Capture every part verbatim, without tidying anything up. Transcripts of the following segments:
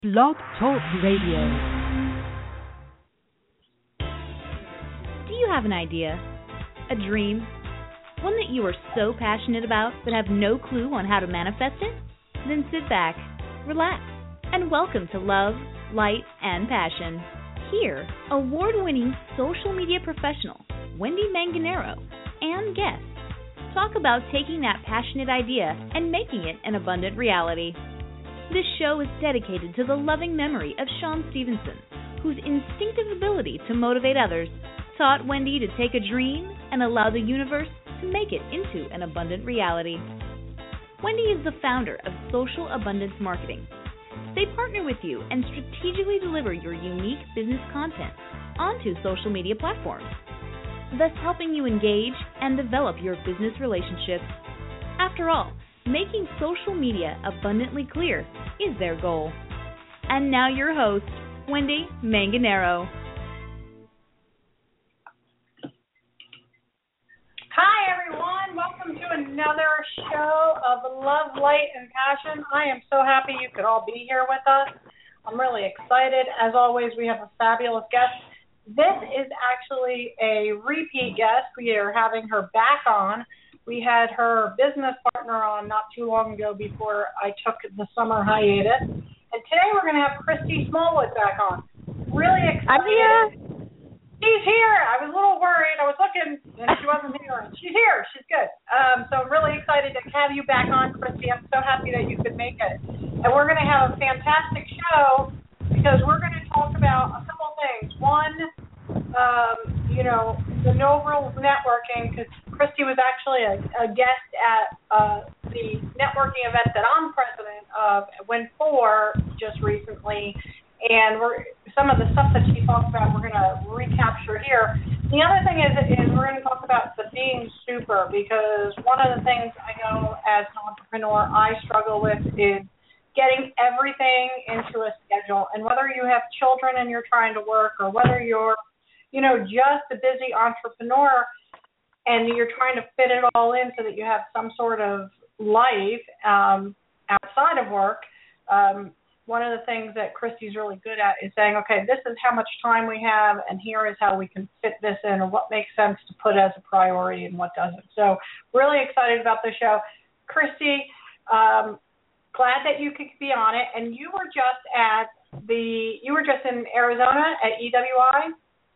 Blog Talk Radio. Do you have an idea? A dream? One that you are so passionate about but have no clue on how to manifest it? Then sit back, relax, and welcome to Love, Light, and Passion. Here, award-winning social media professional Wendy Manganero and guests talk about taking that passionate idea and making it an abundant reality. This show is dedicated to the loving memory of Sean Stevenson, whose instinctive ability to motivate others taught Wendy to take a dream and allow the universe to make it into an abundant reality. Wendy is the founder of Social Abundance Marketing. They partner with you and strategically deliver your unique business content onto social media platforms, thus helping you engage and develop your business relationships. After all, making social media abundantly clear is their goal. And now your host, Wendy Manganero. Hi everyone, welcome to another show of Love, Light, and Passion. I am so happy you could all be here with us. I'm really excited. As always, we have a fabulous guest. This is actually a repeat guest. We are having her back on. We had her business partner on not too long ago before I took the summer hiatus. And today we're going to have Christy Smallwood back on. Really excited. I'm here. She's here. I was a little worried. I was looking, and she wasn't here. She's here. She's good. Um, so I'm really excited to have you back on, Christy. I'm so happy that you could make it. And we're going to have a fantastic show because we're going to talk about a couple things. One, um, you know, the No Rules Networking, because Christy was actually a, a guest at uh, the networking event that I'm president of, Win four, just recently, and we're some of the stuff that she talked about we're going to recapture here. The other thing is, is we're going to talk about the being super, because one of the things I know as an entrepreneur I struggle with is getting everything into a schedule, and whether you have children and you're trying to work, or whether you're, you know, just a busy entrepreneur, and you're trying to fit it all in so that you have some sort of life um, outside of work. Um, one of the things that Christy's really good at is saying, okay, this is how much time we have, and here is how we can fit this in, or what makes sense to put as a priority and what doesn't. So really excited about the show. Christy, um, glad that you could be on it. And you were just at the, you were just in Arizona at E W I?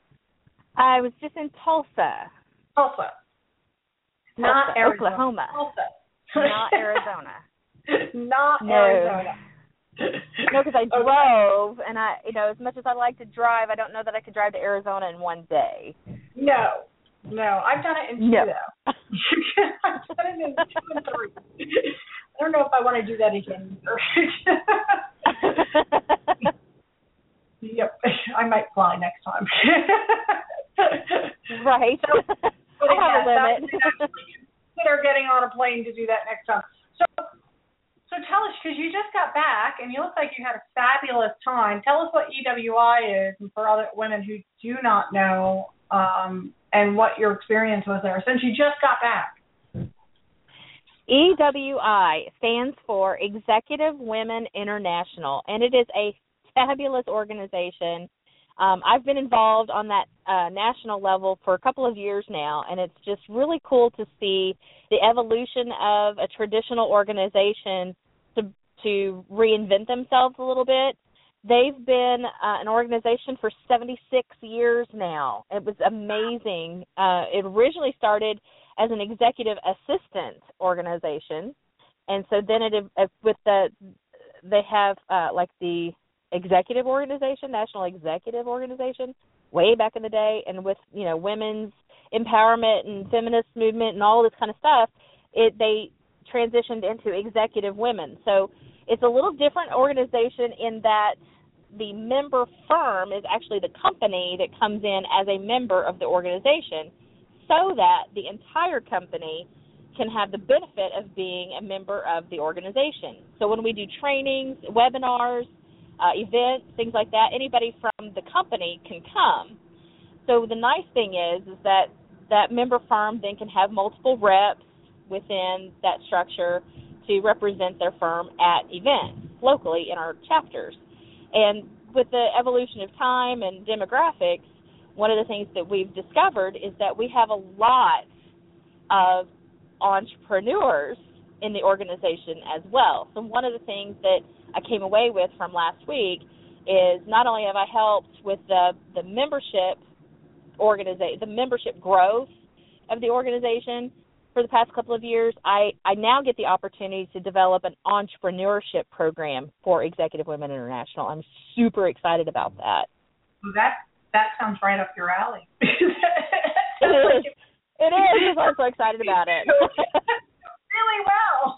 I was just in Tulsa. Tulsa. Tulsa, Not Arizona. Oklahoma. Tulsa. Not Arizona. Not no. Arizona. No, because I Okay. drove, and I, you know, as much as I like to drive, I don't know that I could drive to Arizona in one day. No. No. I've done it in two, No. though. I've done it in two and three. I don't know if I want to do that again either. Yep. I might fly next time. Right. So, but I have yeah, a limit. Consider getting on a plane to do that next time. So, so tell us, because you just got back and you look like you had a fabulous time. Tell us what E W I is, and for other women who do not know, um, and what your experience was there since you just got back. E W I stands for Executive Women International, and it is a fabulous organization. Um, I've been involved on that uh, national level for a couple of years now, and it's just really cool to see the evolution of a traditional organization to to reinvent themselves a little bit. They've been uh, an organization for seventy-six years now. It was amazing. Uh, it originally started as an executive assistant organization, and so then it uh, with the they have uh, like the executive organization, National Executive Organization, way back in the day, and with, you know, women's empowerment and feminist movement and all this kind of stuff, it they transitioned into Executive Women. So it's a little different organization in that the member firm is actually the company that comes in as a member of the organization, so that the entire company can have the benefit of being a member of the organization. So when we do trainings, webinars, Uh, events, things like that, anybody from the company can come. So the nice thing is is that that member firm then can have multiple reps within that structure to represent their firm at events locally in our chapters. And with the evolution of time and demographics, one of the things that we've discovered is that we have a lot of entrepreneurs in the organization as well. So one of the things that I came away with from last week is not only have I helped with the, the membership organiza- the membership growth of the organization for the past couple of years, I, I now get the opportunity to develop an entrepreneurship program for Executive Women International. I'm super excited about that. Well, that that sounds right up your alley. It is. Like it is. I'm so excited about it. Really well.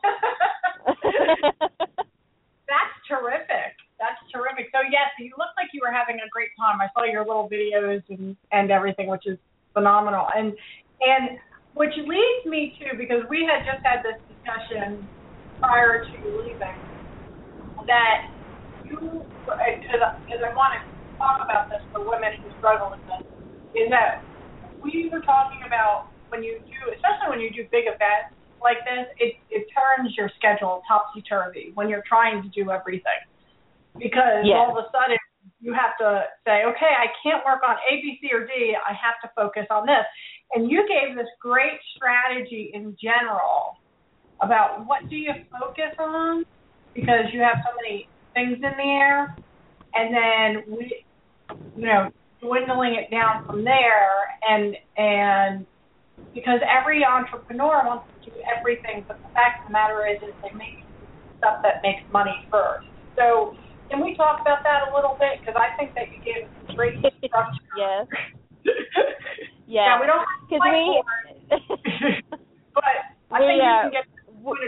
That's terrific. That's terrific. So, yes, you look like you were having a great time. I saw your little videos and, and everything, which is phenomenal. And and which leads me to, because we had just had this discussion prior to leaving, that you, because I want to talk about this for women who struggle with this, is that we were talking about when you do, especially when you do big events like this, it, it turns your schedule topsy-turvy when you're trying to do everything. Because yes. all of a sudden you have to say, okay, I can't work on A, B, C, or D. I have to focus on this. And you gave this great strategy in general about what do you focus on, because you have so many things in the air, and then we, you know, dwindling it down from there, and and because every entrepreneur wants to do everything, but the fact of the matter is, is they make stuff that makes money first. So can we talk about that a little bit? Because I think that you gave a great structure. Yes. Yeah. yeah, we don't have to fight we, for it, but I we, think uh, you can get the point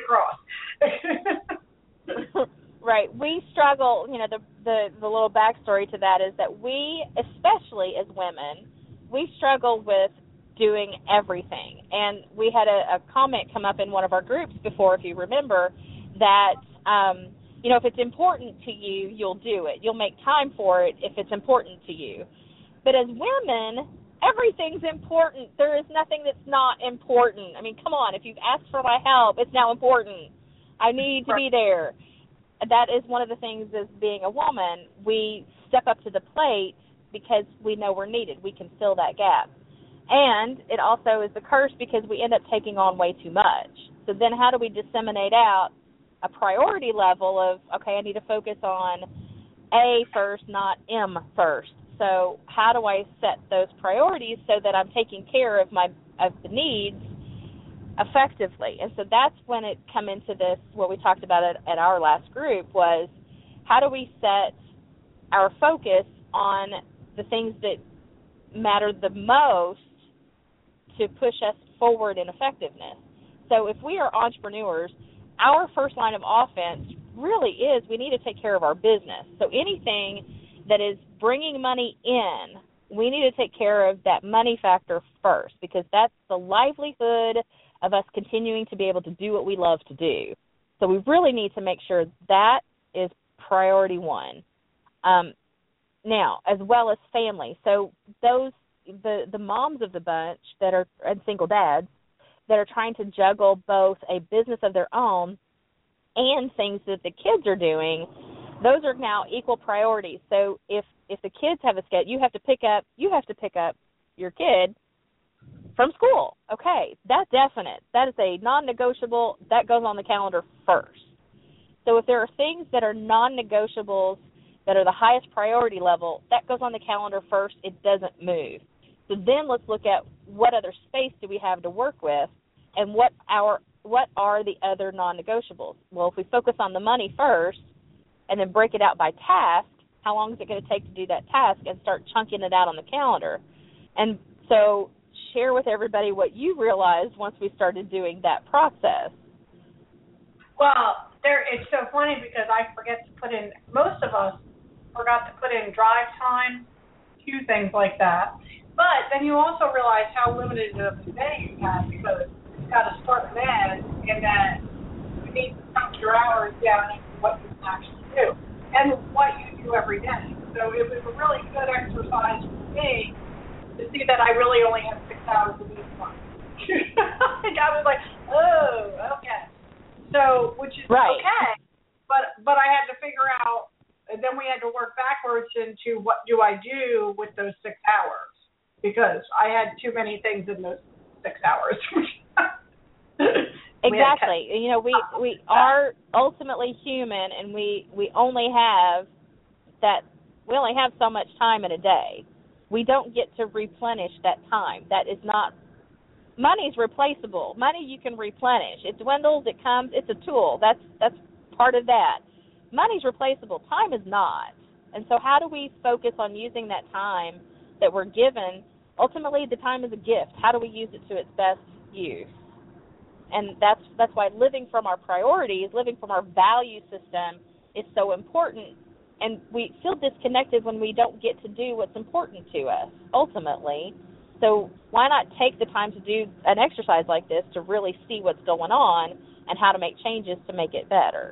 across. Right. We struggle, you know, the, the, the little backstory to that is that we, especially as women, we struggle with doing everything. And we had a, a comment come up in one of our groups before, if you remember, that, um, you know, if it's important to you, you'll do it. You'll make time for it if it's important to you. But as women, everything's important. There is nothing that's not important. I mean, come on. If you've asked for my help, it's now important. I need to be there. That is one of the things as being a woman, we step up to the plate because we know we're needed. We can fill that gap. And it also is the curse because we end up taking on way too much. So then how do we disseminate out a priority level of, okay, I need to focus on A first, not M first. So how do I set those priorities so that I'm taking care of my of the needs effectively? And so that's when it come into this, what we talked about at, at our last group was how do we set our focus on the things that matter the most to push us forward in effectiveness. So if we are entrepreneurs, our first line of offense really is we need to take care of our business. So anything that is bringing money in, we need to take care of that money factor first because that's the livelihood of us continuing to be able to do what we love to do. So we really need to make sure that is priority one. Um, now, as well as family. So those the, the moms of the bunch that are and single dads that are trying to juggle both a business of their own and things that the kids are doing, those are now equal priorities. So if, if the kids have a schedule, you have to pick up you have to pick up your kid from school. Okay, that's definite. That is a non-negotiable. That goes on the calendar first. So if there are things that are non-negotiables that are the highest priority level, that goes on the calendar first. It doesn't move. So then let's look at what other space do we have to work with and what our what are the other non-negotiables. Well, if we focus on the money first and then break it out by task, how long is it going to take to do that task and start chunking it out on the calendar? And so share with everybody what you realized once we started doing that process. Well, there it's so funny because I forget to put in, most of us forgot to put in drive time, two things like that. But then you also realize how limited of a day you have because you've got to start then and then you need to cut your hours down into what you can actually do and what you do every day. So it was a really good exercise for me to see that I really only have six hours a week. I was like, oh, okay. So, which is right. okay, but but I had to figure out and then we had to work backwards into what do I do with those six hours because I had too many things in those six hours. Exactly. You know, we we are ultimately human, and we we only have that. We only have so much time in a day. We don't get to replenish that time. That is not. Money's replaceable. Money you can replenish. It dwindles. It comes. It's a tool. That's that's part of that. Money's replaceable. Time is not. And so, how do we focus on using that time that we're given? Ultimately, the time is a gift. How do we use it to its best use? And that's that's why living from our priorities, living from our value system is so important. And we feel disconnected when we don't get to do what's important to us, ultimately. So why not take the time to do an exercise like this to really see what's going on and how to make changes to make it better?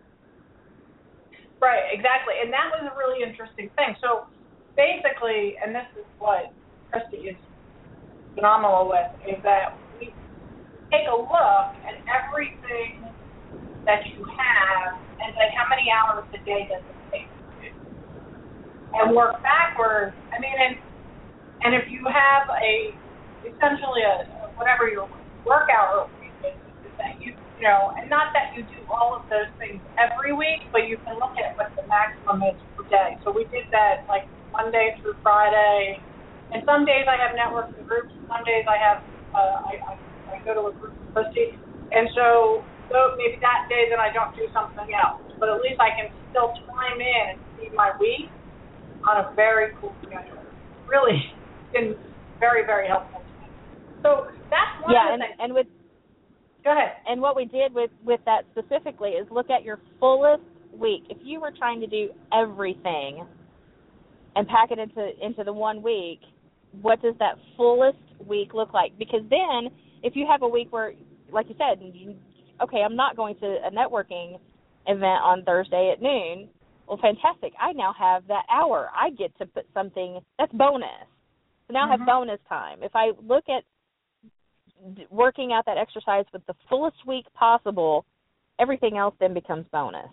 Right, exactly. And that was a really interesting thing. So basically, and this is what Christy is phenomenal with, is that we take a look at everything that you have and say, how many hours a day does it take to do? And work backwards. I mean, and and if you have a, essentially a, whatever your workout routine is, is that you, you know, and not that you do all of those things every week, but you can look at what the maximum is per day. So we did that like Monday through Friday, and some days I have networking groups, some days I have, uh, I, I, I go to a group with Christy, and so, so maybe that day then I don't do something else, but at least I can still chime in and see my week on a very cool schedule. Really been very, very helpful to me. So that's one yeah, of the and, things. and with Go ahead. And what we did with, with that specifically is look at your fullest week. If you were trying to do everything and pack it into into the one week, what does that fullest week look like? Because then if you have a week where, like you said, you, okay, I'm not going to a networking event on Thursday at noon, well, fantastic. I now have that hour. I get to put something, that's bonus. So now mm-hmm. I have bonus time. If I look at working out that exercise with the fullest week possible, everything else then becomes bonus.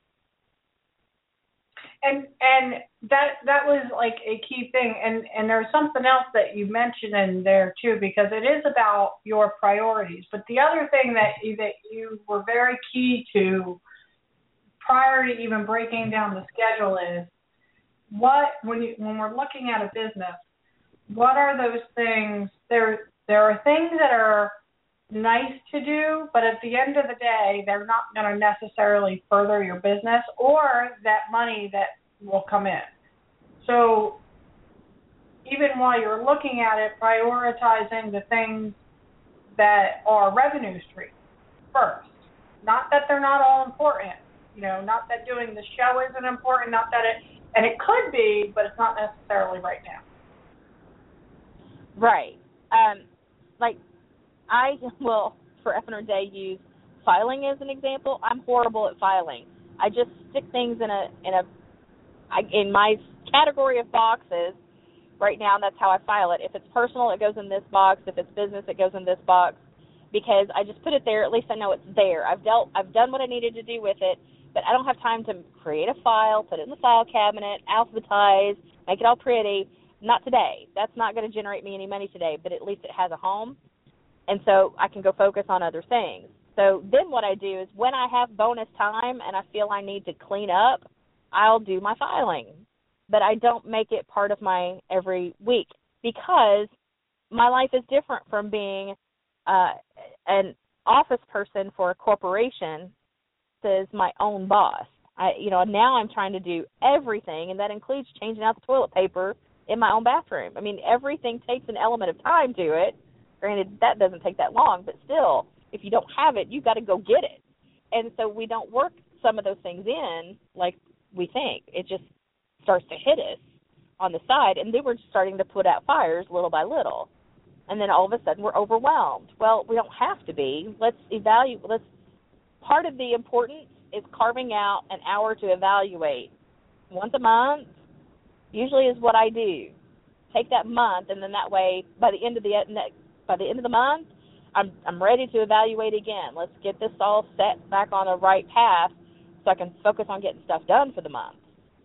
And and that that was like a key thing. And, and there's something else that you mentioned in there too, because it is about your priorities. But the other thing that you, that you were very key to prior to even breaking down the schedule is what when you when we're looking at a business, what are those things? There there are things that are nice to do, but at the end of the day, they're not going to necessarily further your business or that money that will come in. So even while you're looking at it, prioritizing the things that are revenue streams first. Not that they're not all important. You know, not that doing the show isn't important, not that it, and it could be, but it's not necessarily right now. Right. Um, like, I will, for F and R Day, use filing as an example. I'm horrible at filing. I just stick things in a in a I, in my category of boxes right now, and that's how I file it. If it's personal, it goes in this box. If it's business, it goes in this box, because I just put it there. At least I know it's there. I've dealt. I've done what I needed to do with it, but I don't have time to create a file, put it in the file cabinet, alphabetize, make it all pretty. Not today. That's not going to generate me any money today, but at least it has a home. And so I can go focus on other things. So then what I do is when I have bonus time and I feel I need to clean up, I'll do my filing. But I don't make it part of my every week because my life is different from being uh, an office person for a corporation as my own boss. I, you know, now I'm trying to do everything, and that includes changing out the toilet paper in my own bathroom. I mean, everything takes an element of time to it. Granted, that doesn't take that long, but still, if you don't have it, you've got to go get it. And so we don't work some of those things in like we think. It just starts to hit us on the side, and then we're starting to put out fires little by little. And then all of a sudden we're overwhelmed. Well, we don't have to be. Let's evaluate. Let's, part of the importance is carving out an hour to evaluate. Once a month usually is what I do. Take that month, and then that way, by the end of the by the end of the month, I'm I'm ready to evaluate again. Let's get this all set back on the right path so I can focus on getting stuff done for the month.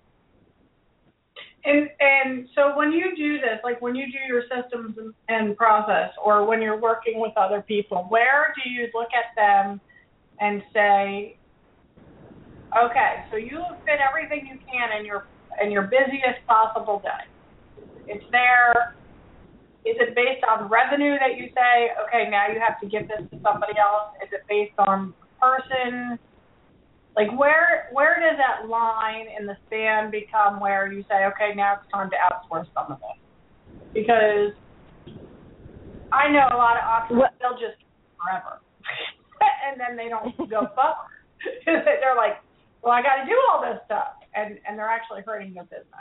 And and so when you do this, like when you do your systems and, and process, or when you're working with other people, where do you look at them and say, okay, so you fit everything you can in your in your busiest possible day. It's there. Is it based on revenue that you say, okay, now you have to give this to somebody else? Is it based on person? Like, where where does that line in the sand become where you say, okay, now it's time to outsource some of this? Because I know a lot of entrepreneurs, they'll just forever. And then they don't go forward. They're like, well, I got to do all this stuff. And, and they're actually hurting their business.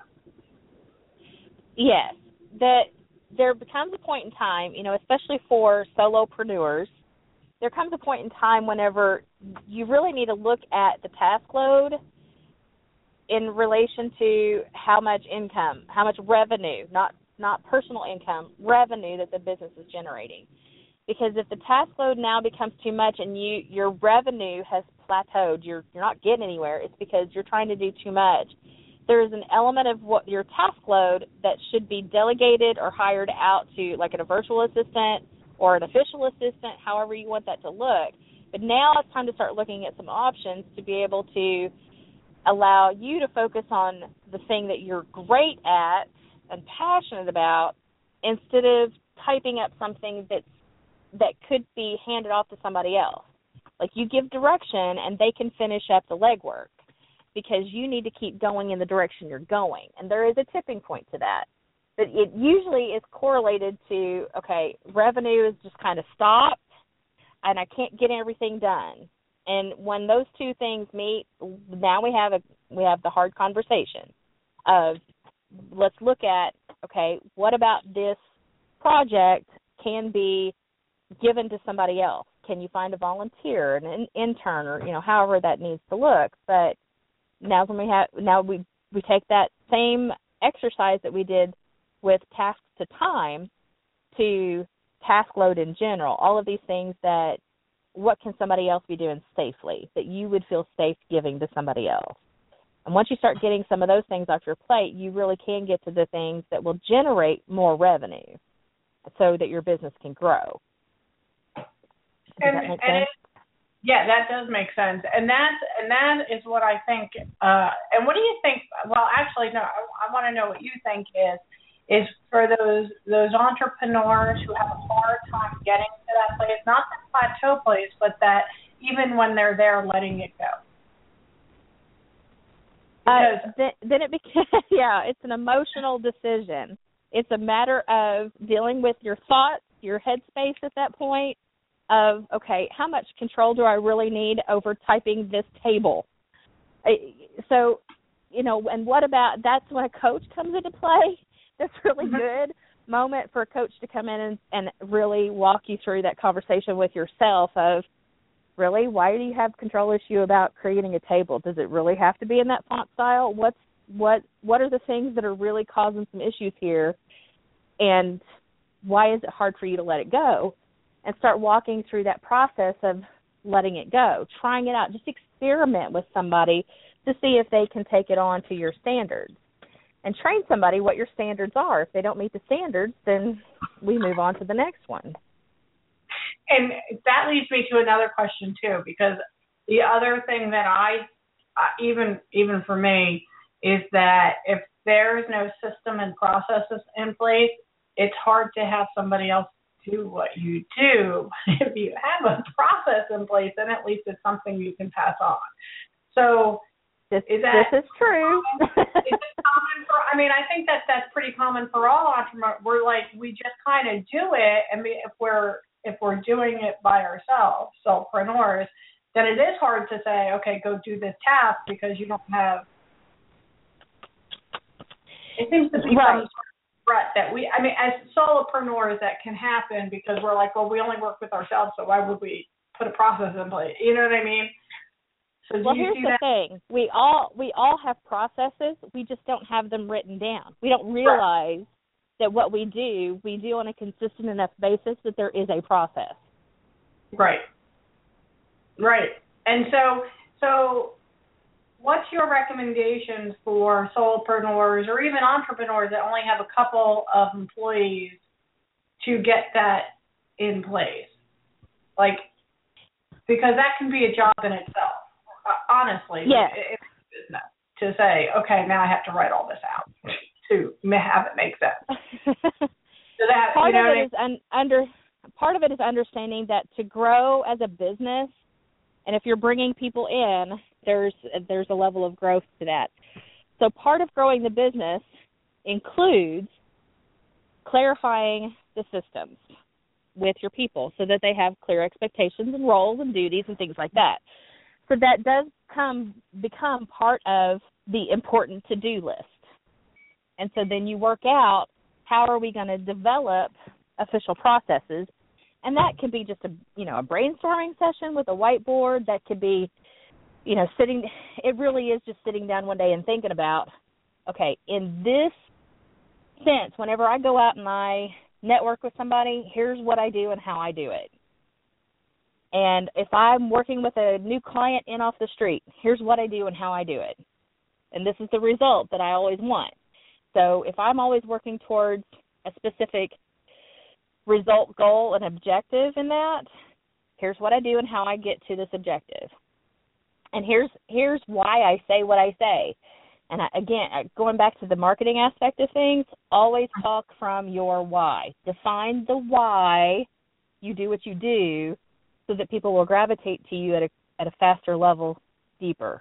Yes. That there becomes a point in time, you know, especially for solopreneurs, there comes a point in time whenever you really need to look at the task load in relation to how much income, how much revenue, not not personal income, revenue that the business is generating. Because if the task load now becomes too much and you your revenue has plateaued, you're you're not getting anywhere, it's because you're trying to do too much. There is an element of what your task load that should be delegated or hired out to, like a virtual assistant or an official assistant, however you want that to look. But now it's time to start looking at some options to be able to allow you to focus on the thing that you're great at and passionate about, instead of typing up something that's, that could be handed off to somebody else. Like, you give direction and they can finish up the legwork, because you need to keep going in the direction you're going. And there is a tipping point to that. But it usually is correlated to, okay, revenue is just kind of stopped, and I can't get everything done. And when those two things meet, now we have a we have the hard conversation of, let's look at, okay, what about this project can be given to somebody else? Can you find a volunteer, an intern, or, you know, however that needs to look? But now when we have now we we take that same exercise that we did with tasks to time to task load in general, all of these things that, what can somebody else be doing safely that you would feel safe giving to somebody else? And once you start getting some of those things off your plate, you really can get to the things that will generate more revenue so that your business can grow. Does and, that make and sense? It, yeah, that does make sense. And that's, and that is what I think, uh, and what do you think, well, actually, no, I, I want to know what you think is, is for those those entrepreneurs who have a hard time getting to that place, not the plateau place, but that even when they're there, letting it go. Uh, then, then it becomes, yeah, it's an emotional decision. It's a matter of dealing with your thoughts, your headspace at that point of, okay, how much control do I really need over typing this table? So, you know, and what about, that's when a coach comes into play. That's really good moment for a coach to come in and, and really walk you through that conversation with yourself of, really, why do you have control issue about creating a table? Does it really have to be in that font style? What's what what are the things that are really causing some issues here, and why is it hard for you to let it go? And start walking through that process of letting it go, trying it out. Just experiment with somebody to see if they can take it on to your standards. And train somebody what your standards are. If they don't meet the standards, then we move on to the next one. And that leads me to another question, too, because the other thing that I, uh, even even for me, is that if there's no system and processes in place, it's hard to have somebody else do what you do. If you have a process in place, then at least it's something you can pass on. So this is, that this is true. Is it common for, I mean, I think that that's pretty common for all entrepreneurs. We're like, we just kind of do it, and we, if we're if we're doing it by ourselves, solopreneurs, then it is hard to say, okay, go do this task, because you don't have, it seems to be right. some sort of threat that we, I mean, as solopreneurs, that can happen because we're like, well, we only work with ourselves, so why would we put a process in place? You know what I mean? So well, do you here's see the that? thing. We all we all have processes. We just don't have them written down. We don't realize right. that what we do, we do on a consistent enough basis that there is a process. Right. Right. And so, so what's your recommendations for solopreneurs or even entrepreneurs that only have a couple of employees to get that in place? Like, because that can be a job in itself, uh, honestly. Yeah. It's business to say, okay, now I have to write all this out to have it make sense. So that, part you know of it is I mean? un, under part of it is understanding that to grow as a business, and if you're bringing people in, there's there's a level of growth to that. So part of growing the business includes clarifying the systems with your people so that they have clear expectations and roles and duties and things like that. So that does come become part of the important to-do list. And so then you work out, how are we going to develop official processes? And that could be just a, you know, a brainstorming session with a whiteboard. That could be, you know, sitting, it really is just sitting down one day and thinking about, okay, in this sense, whenever I go out and I network with somebody, here's what I do and how I do it. And if I'm working with a new client in off the street, here's what I do and how I do it. And this is the result that I always want. So if I'm always working towards a specific result, goal, and objective in that, here's what I do and how I get to this objective. And here's here's why I say what I say. And I, again, going back to the marketing aspect of things, always talk from your why. Define the why you do what you do so that people will gravitate to you at a at a faster level, deeper.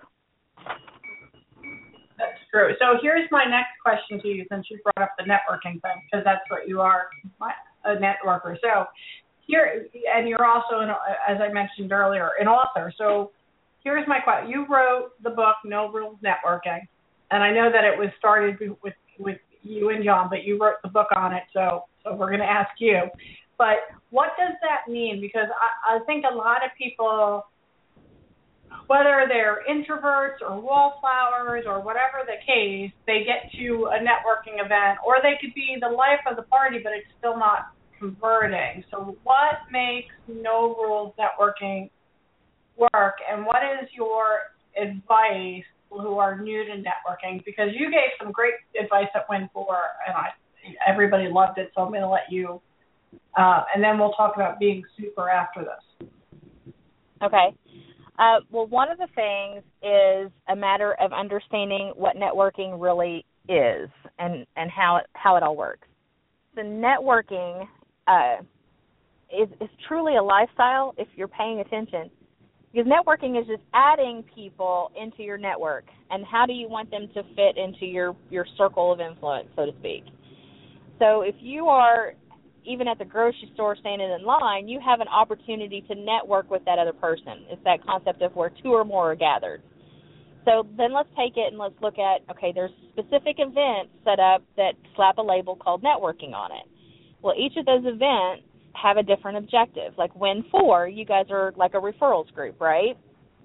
That's true. So here's my next question to you, since you brought up the networking thing, because that's what you are, a networker. So here, and you're also, an, as I mentioned earlier, an author. So here's my question. You wrote the book, No Rules Networking, and I know that it was started with, with you and John, but you wrote the book on it, so, so we're going to ask you. But what does that mean? Because I, I think a lot of people, whether they're introverts or wallflowers or whatever the case, they get to a networking event, or they could be the life of the party, but it's still not converting. So what makes No Rules Networking work, and what is your advice who are new to networking? Because you gave some great advice at Win four, and I, everybody loved it, so I'm going to let you, uh, and then we'll talk about being super after this. Okay. Uh, well, one of the things is a matter of understanding what networking really is and, and how it, how it all works. The networking uh, is, is truly a lifestyle if you're paying attention, because networking is just adding people into your network, and how do you want them to fit into your, your circle of influence, so to speak. So if you are even at the grocery store standing in line, you have an opportunity to network with that other person. It's that concept of where two or more are gathered. So then let's take it and let's look at, okay, there's specific events set up that slap a label called networking on it. Well, each of those events have a different objective. Like Win four, you guys are like a referrals group, right?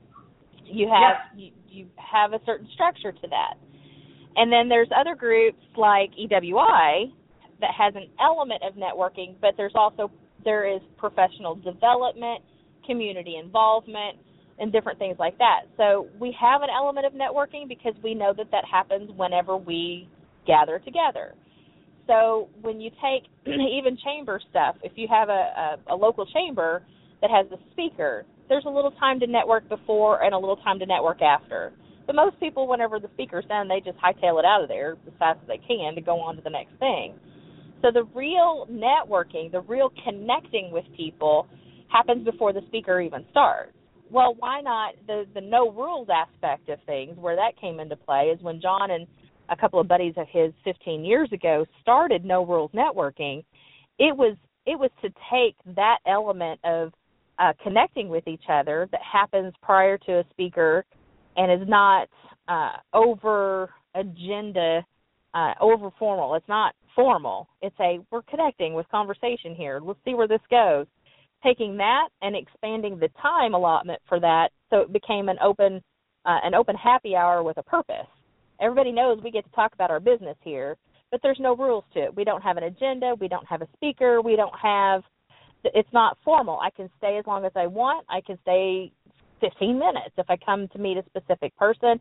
You have yeah. you, you have a certain structure to that. And then there's other groups like E W I that has an element of networking, but there's also, there is professional development, community involvement, and different things like that. So we have an element of networking because we know that that happens whenever we gather together. So when you take even chamber stuff, if you have a, a, a local chamber that has a speaker, there's a little time to network before and a little time to network after. But most people, whenever the speaker's done, they just hightail it out of there as fast as they can to go on to the next thing. So the real networking, the real connecting with people happens before the speaker even starts. Well, why not the, the no rules aspect of things, where that came into play is when John and a couple of buddies of his fifteen years ago started No Rules Networking. It was it was to take that element of uh, connecting with each other that happens prior to a speaker and is not uh, over agenda, uh, over formal. It's not formal. It's a, we're connecting with conversation here. Let's see where this goes. Taking that and expanding the time allotment for that, so it became an open uh, an open happy hour with a purpose. Everybody knows we get to talk about our business here, but there's no rules to it. We don't have an agenda. We don't have a speaker. We don't have, it's not formal. I can stay as long as I want. I can stay fifteen minutes if I come to meet a specific person.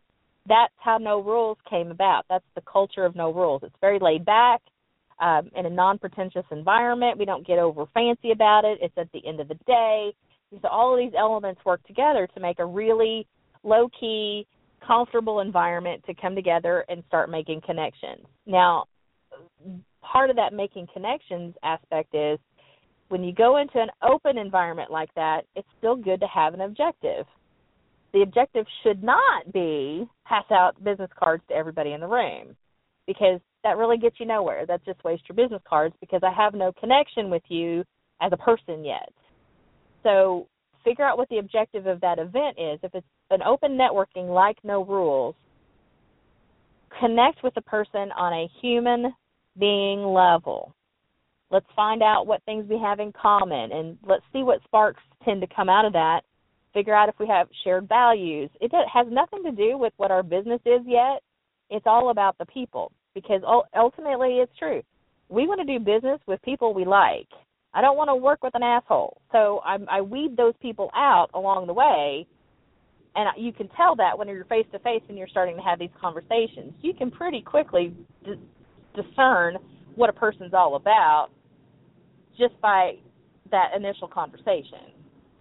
that's how No Rules came about. That's the culture of No Rules. It's very laid back, um, in a non-pretentious environment. We don't get over fancy about it. It's at the end of the day. So all of these elements work together to make a really low-key, comfortable environment to come together and start making connections. Now, part of that making connections aspect is when you go into an open environment like that, it's still good to have an objective. The objective should not be pass out business cards to everybody in the room, because that really gets you nowhere. That just wastes your business cards, because I have no connection with you as a person yet. So figure out what the objective of that event is. If it's an open networking like No Rules, connect with the person on a human being level. Let's find out what things we have in common, and let's see what sparks tend to come out of that. Figure out if we have shared values. It has nothing to do with what our business is yet. It's all about the people, because ultimately it's true. We want to do business with people we like. I don't want to work with an asshole. So I, I weed those people out along the way, and you can tell that when you're face-to-face and you're starting to have these conversations. You can pretty quickly d- discern what a person's all about just by that initial conversation.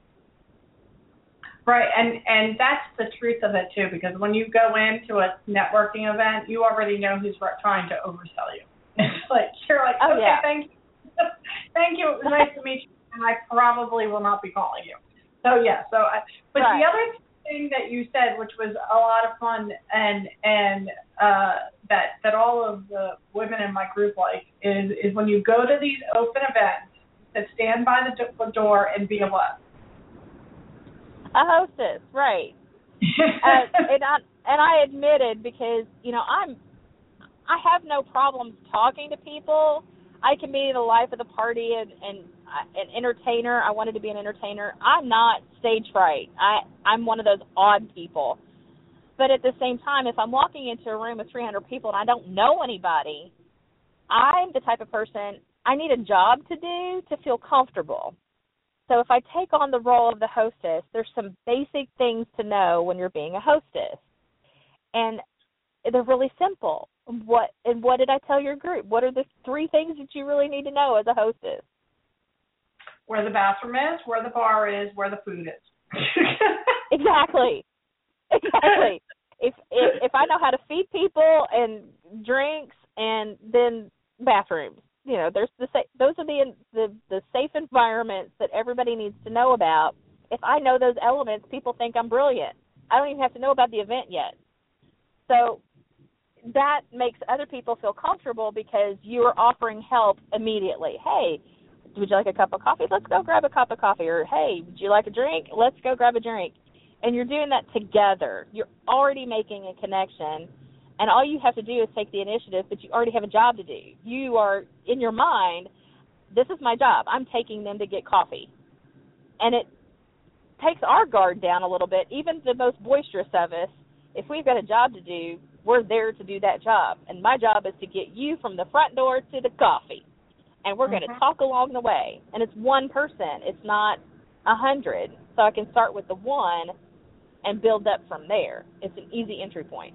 Right, and, and that's the truth of it, too, because when you go into a networking event, you already know who's trying to oversell you. It's like, you're like, oh, okay, yeah. thank you. Thank you. It was nice to meet you, and I probably will not be calling you. So, yeah. So, I, But right. the other thing that you said, which was a lot of fun, and and uh, that that all of the women in my group like, is, is when you go to these open events, to stand by the, do- the door and be a what? A hostess, right. uh, and, I, and I admitted, because, you know, I'm, I have no problems talking to people. I can be the life of the party and, and an entertainer. I wanted to be an entertainer. I'm not stage fright. I, I'm one of those odd people. But at the same time, if I'm walking into a room with three hundred people and I don't know anybody, I'm the type of person, I need a job to do to feel comfortable. So if I take on the role of the hostess, there's some basic things to know when you're being a hostess. And they're really simple. What and what did I tell your group? What are the three things that you really need to know as a hostess? Where the bathroom is, where the bar is, where the food is. Exactly. Exactly. If, if if I know how to feed people and drinks, and then bathrooms, you know, there's the those are the the the safe environments that everybody needs to know about. If I know those elements, people think I'm brilliant. I don't even have to know about the event yet. So that makes other people feel comfortable, because you are offering help immediately. Hey, would you like a cup of coffee? Let's go grab a cup of coffee. Or, hey, would you like a drink? Let's go grab a drink. And you're doing that together. You're already making a connection, and all you have to do is take the initiative, but you already have a job to do. You are, in your mind, this is my job. I'm taking them to get coffee. And it takes our guard down a little bit. Even the most boisterous of us, if we've got a job to do, we're there to do that job. And my job is to get you from the front door to the coffee. And we're mm-hmm. going to talk along the way. And it's one person. It's not a hundred. So I can start with the one and build up from there. It's an easy entry point.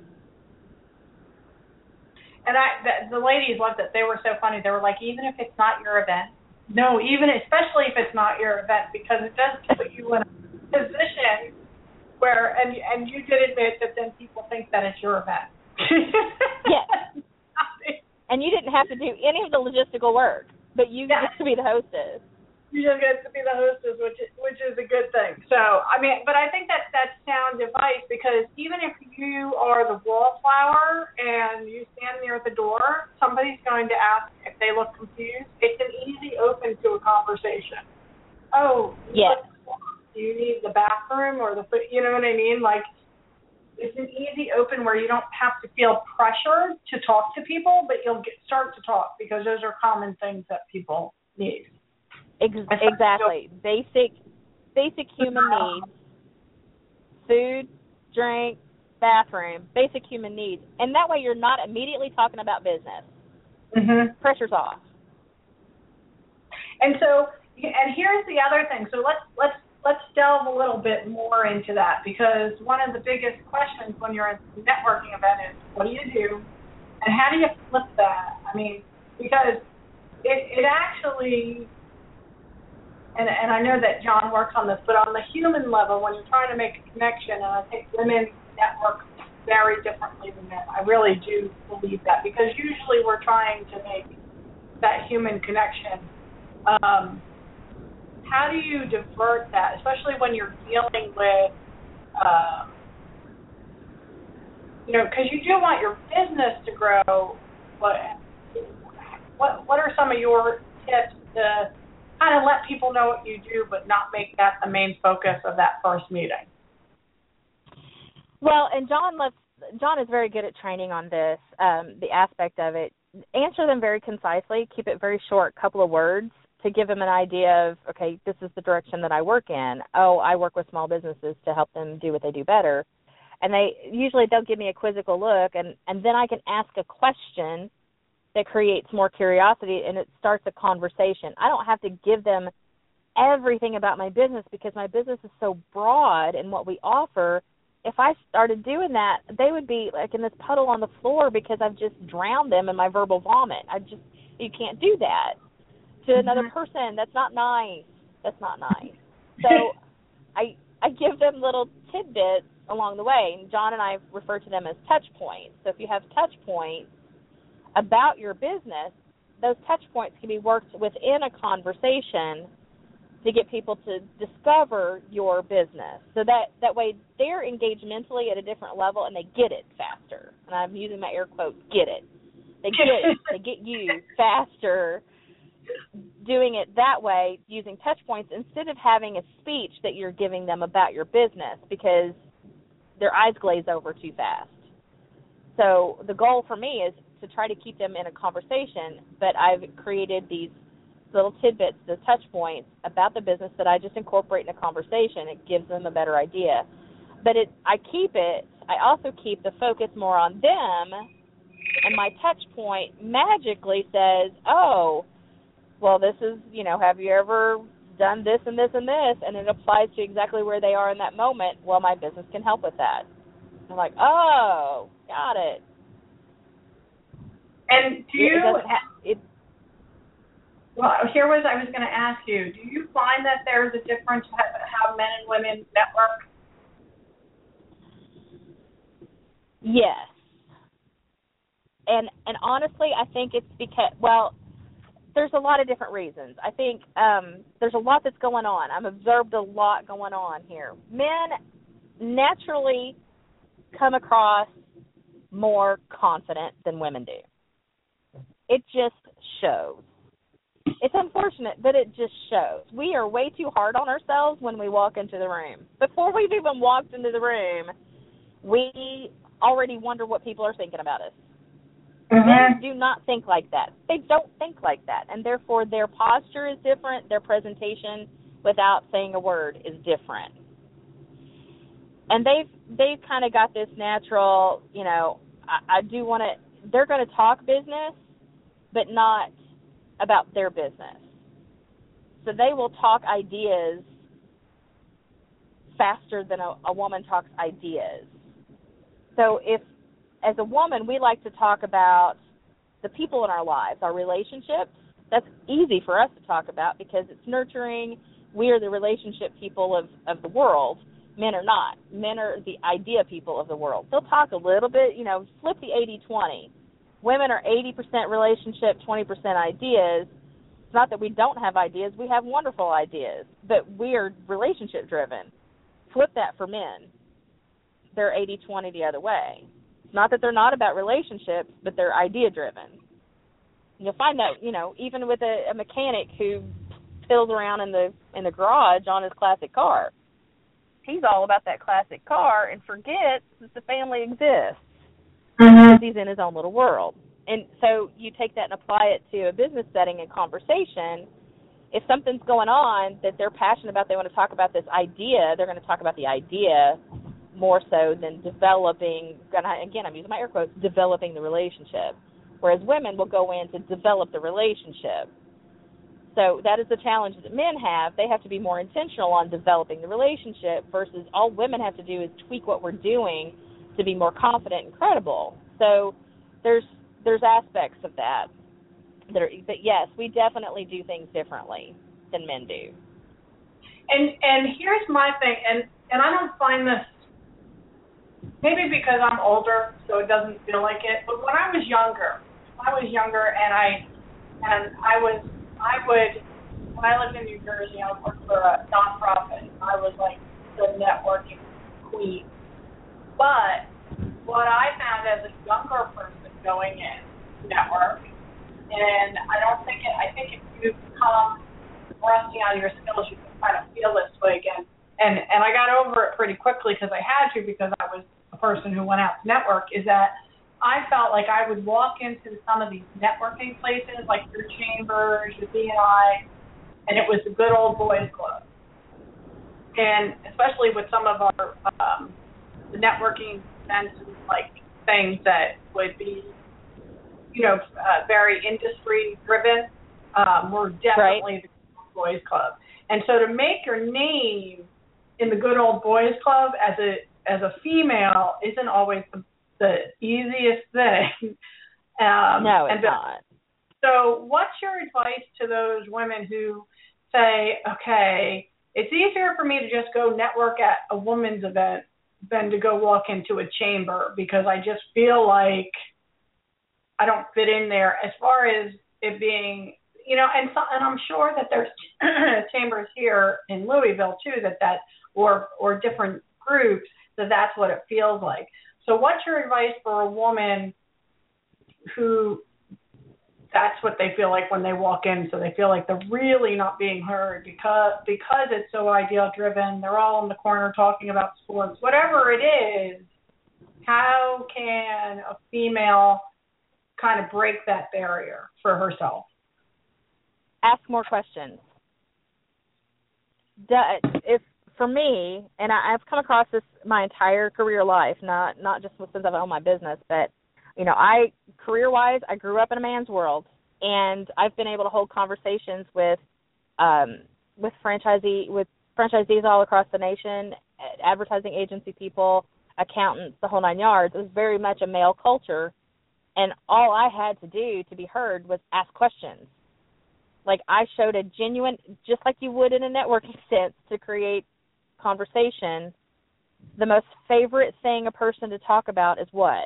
And I, the, the ladies loved it. They were so funny. They were like, even if it's not your event, no, even especially if it's not your event, because it does put you in a position where, and and you did admit that then people think that it's your event. Yes. And you didn't have to do any of the logistical work, but you yeah. get to be the hostess. You just get to be the hostess, which is, which is a good thing. So, I mean, but I think that that's sound advice, because even if you are the wallflower and you stand near the door, somebody's going to ask if they look confused. It's an easy open to a conversation. Oh, yes. Do you need the bathroom or the food? You know what I mean? Like, it's an easy open where you don't have to feel pressured to talk to people, but you'll get, start to talk, because those are common things that people need. Exactly. Basic basic human needs. Food, drink, bathroom, basic human needs. And that way you're not immediately talking about business. Mm-hmm. Pressure's off. And so, and here's the other thing. So let's let's let's delve a little bit more into that, because one of the biggest questions when you're at a networking event is, what do you do, and how do you flip that? I mean, because it, it actually, and, and I know that John works on this, but on the human level, when you're trying to make a connection, and I think women network very differently than men. I really do believe that, because usually we're trying to make that human connection. Um, how do you divert that, especially when you're dealing with, uh, you know, because you do want your business to grow, but what what are some of your tips to kind of let people know what you do, but not make that the main focus of that first meeting? Well, and John loves, John is very good at training on this, um, the aspect of it. Answer them very concisely, keep it very short, couple of words, to give them an idea of, okay, this is the direction that I work in. Oh, I work with small businesses to help them do what they do better. And they usually they'll give me a quizzical look, and, and then I can ask a question that creates more curiosity, and it starts a conversation. I don't have to give them everything about my business, because my business is so broad in what we offer. If I started doing that, they would be like in this puddle on the floor, because I've just drowned them in my verbal vomit. I just, you can't do that to another person. That's not nice. That's not nice. So I I give them little tidbits along the way. And John and I refer to them as touch points. So if you have touch points about your business, those touch points can be worked within a conversation to get people to discover your business. So that, that way they're engaged mentally at a different level, and they get it faster. And I'm using my air quotes, get it. They get it. They get you faster doing it that way, using touch points, instead of having a speech that you're giving them about your business, because their eyes glaze over too fast. So the goal for me is to try to keep them in a conversation, but I've created these little tidbits, the touch points about the business that I just incorporate in a conversation. It gives them a better idea. But it, I keep it, I also keep the focus more on them, and my touch point magically says, oh, well, this is, you know, have you ever done this and this and this, and it applies to exactly where they are in that moment. Well, my business can help with that. I'm like, oh, got it. And do you, it ha- it, well, here was, I was going to ask you, do you find that there's a difference how men and women network? Yes. And and honestly, I think it's because, well, there's a lot of different reasons. I think um, there's a lot that's going on. I've observed a lot going on here. Men naturally come across more confident than women do. It just shows. It's unfortunate, but it just shows. We are way too hard on ourselves when we walk into the room. Before we've even walked into the room, we already wonder what people are thinking about us. Mm-hmm. Men do not think like that. They don't think like that, and therefore their posture is different. Their presentation, without saying a word, is different. And they've they've kind of got this natural, you know, I, I do want to. They're going to talk business, but not about their business. So they will talk ideas faster than a, a woman talks ideas. So if, as a woman, we like to talk about the people in our lives, our relationships, that's easy for us to talk about because it's nurturing. We are the relationship people of, of the world. Men are not. Men are the idea people of the world. They'll talk a little bit, you know, flip the eighty twenty. Women are eighty percent relationship, twenty percent ideas. It's not that we don't have ideas. We have wonderful ideas, but we are relationship driven. Flip that for men. They're eighty twenty the other way. It's not that they're not about relationships, but they're idea driven. You'll find that, you know, even with a, a mechanic who fiddles around in the in the garage on his classic car. He's all about that classic car and forgets that the family exists. Mm-hmm. Because he's in his own little world. And so you take that and apply it to a business setting and conversation. If something's going on that they're passionate about, they want to talk about this idea, they're going to talk about the idea more so than developing, again, I'm using my air quotes, developing the relationship. Whereas women will go in to develop the relationship. So that is the challenge that men have. They have to be more intentional on developing the relationship versus all women have to do is tweak what we're doing to be more confident and credible. So there's there's aspects of that. that are, but, yes, we definitely do things differently than men do. And and here's my thing, and, and I don't find this, maybe because I'm older, so it doesn't feel like it, but when I was younger, I was younger and I and I was I would when I lived in New Jersey, I would work for a nonprofit. I was like the networking queen. But what I found as a younger person going in to network, and I don't think it I think if you come rusty on your skills, you can kind of feel this way again. And and I got over it pretty quickly because I had to, because I was a person who went out to network, is that I felt like I would walk into some of these networking places, like your Chambers, your B N I, and it was the good old boys club. And especially with some of our um, the networking events and like things that would be, you know, uh, very industry driven, um, were definitely right. The good old boys club. And so to make your name in the good old boys club as a as a female isn't always the the easiest thing. Um, no, it's and not. So what's your advice to those women who say, okay, it's easier for me to just go network at a women's event than to go walk into a chamber because I just feel like I don't fit in there, as far as it being, you know, and, so, and I'm sure that there's chambers here in Louisville too, that that, or or different groups, that that's what it feels like. So what's your advice for a woman who that's what they feel like when they walk in, so they feel like they're really not being heard because because it's so ideal driven, they're all in the corner talking about sports, whatever it is, how can a female kind of break that barrier for herself? Ask more questions. If For me, and I, I've come across this my entire career life, not not just since I've owned my business, but, you know, I, career-wise, I grew up in a man's world, and I've been able to hold conversations with um, with franchisee with franchisees all across the nation, advertising agency people, accountants, the whole nine yards. It was very much a male culture, and all I had to do to be heard was ask questions. Like, I showed a genuine, just like you would in a networking sense, to create conversation. The most favorite thing a person to talk about is what?